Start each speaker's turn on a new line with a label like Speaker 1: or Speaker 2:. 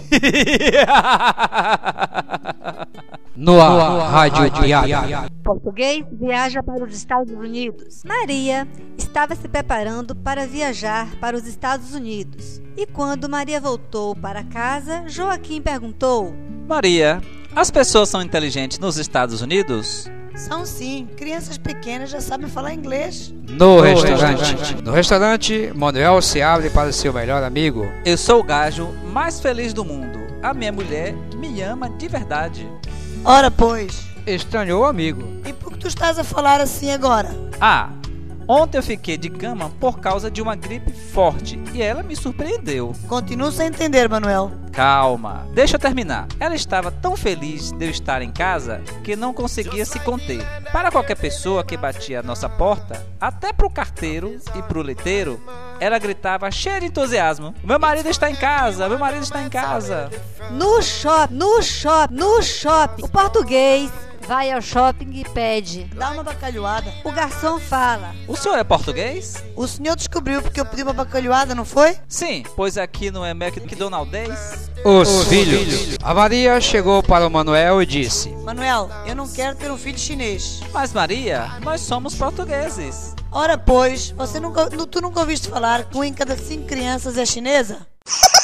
Speaker 1: No ar, Rádio Piada.
Speaker 2: Português viaja para os Estados Unidos. Maria estava se preparando para viajar para os Estados Unidos. E quando Maria voltou para casa, Joaquim perguntou:
Speaker 3: Maria, as pessoas são inteligentes nos Estados Unidos?
Speaker 4: São sim, crianças pequenas já sabem falar inglês.
Speaker 1: No restaurante, Manuel se abre para seu melhor amigo.
Speaker 3: Eu sou o gajo mais feliz do mundo. A minha mulher me ama de verdade.
Speaker 4: Ora pois,
Speaker 1: Estranhou o amigo.
Speaker 4: e por que tu estás a falar assim agora?
Speaker 3: Ontem eu fiquei de cama por causa de uma gripe forte e ela me surpreendeu.
Speaker 4: Continuo sem entender, Manuel.
Speaker 3: Calma, deixa eu terminar. Ela estava tão feliz de eu estar em casa que não conseguia se conter. Para qualquer pessoa que batia a nossa porta, até pro carteiro e pro leiteiro, ela gritava cheia de entusiasmo: meu marido está em casa, meu marido está em casa.
Speaker 2: No shopping. O português vai ao shopping e pede.
Speaker 4: Dá uma bacalhoada.
Speaker 2: O garçom fala:
Speaker 3: O senhor é português?
Speaker 4: O senhor descobriu porque eu pedi uma bacalhoada, não foi?
Speaker 3: Sim, pois aqui não é McDonald's.
Speaker 1: Os filhos. A Maria chegou para o Manuel e disse:
Speaker 4: Manuel, eu não quero ter um filho chinês.
Speaker 3: Mas Maria, nós somos portugueses.
Speaker 4: Ora pois, tu nunca ouviste falar que 1 em cada 5 crianças é chinesa?